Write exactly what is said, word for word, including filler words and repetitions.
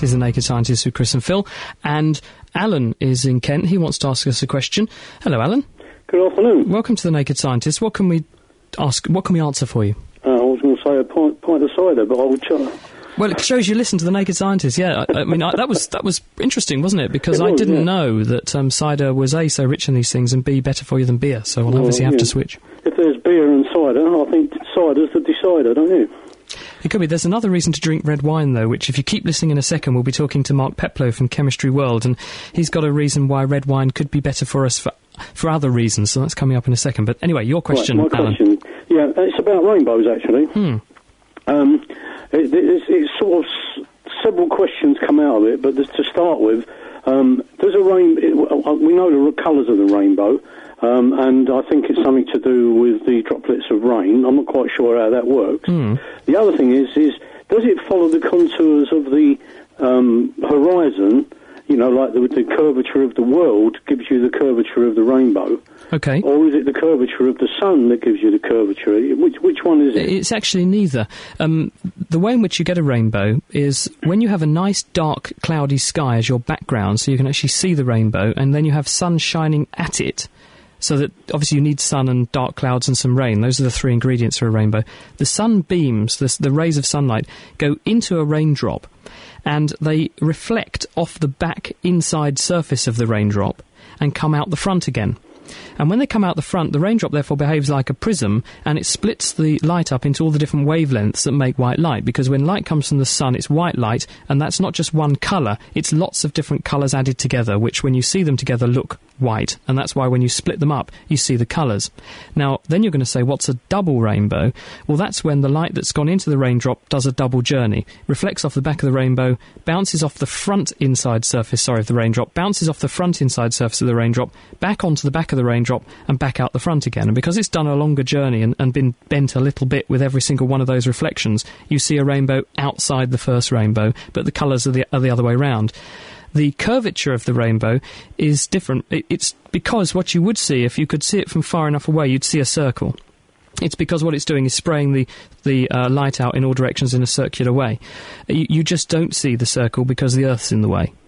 It is The Naked Scientist with Chris and Phil. And Alan is in Kent. He wants to ask us a question. Hello, Alan. Good afternoon. Welcome to The Naked Scientist. What can we ask? What can we answer for you? Uh, I was going to say a pint, pint of cider, but I will try. Well, it shows you listen to The Naked Scientist, yeah. I, I mean, I, that was that was interesting, wasn't it? Because it was, I didn't yeah. know that um, cider was, A, so rich in these things, and B, better for you than beer, so I'll well, obviously have yeah. to switch. If there's beer and cider, I think cider's the decider, don't you? It could be. There's another reason to drink red wine, though, which if you keep listening in a second, we'll be talking to Mark Peplow from Chemistry World, and he's got a reason why red wine could be better for us for for other reasons, so that's coming up in a second. But anyway, your question, right, my Alan. question, yeah, it's about rainbows, actually. Hmm. Um, it, it's, it's sort of s- several questions come out of it, but just to start with, um, there's a rain. It, we know the colours of the rainbow, um, and I think it's something to do with the droplets of rain. I'm not quite sure how that works. Hmm. The other thing is, is does it follow the contours of the um, horizon? You know, like the, the curvature of the world gives you the curvature of the rainbow. Okay. Or is it the curvature of the sun that gives you the curvature? Which which one is it? It's actually neither. Um, the way in which you get a rainbow is when you have a nice dark cloudy sky as your background, so you can actually see the rainbow, and then you have sun shining at it, so that obviously you need sun and dark clouds and some rain. Those are the three ingredients for a rainbow. The sun beams, the, the rays of sunlight, go into a raindrop, and they reflect off the back inside surface of the raindrop and come out the front again. And when they come out the front, the raindrop therefore behaves like a prism, and it splits the light up into all the different wavelengths that make white light, because when light comes from the sun, it's white light, and that's not just one colour, it's lots of different colours added together, which when you see them together look white, and that's why when you split them up, you see the colours. Now, then you're going to say, what's a double rainbow? Well, that's when the light that's gone into the raindrop does a double journey, reflects off the back of the rainbow, bounces off the front inside surface, sorry, of the raindrop, bounces off the front inside surface of the raindrop, back onto the back of the raindrop, and back out the front again. And because it's done a longer journey and, and been bent a little bit with every single one of those reflections, you see a rainbow outside the first rainbow, but the colours are the, are the other way round. The curvature of the rainbow is different. It, it's because what you would see, if you could see it from far enough away, you'd see a circle. It's because what it's doing is spraying the, the uh, light out in all directions in a circular way. You, you just don't see the circle because the Earth's in the way.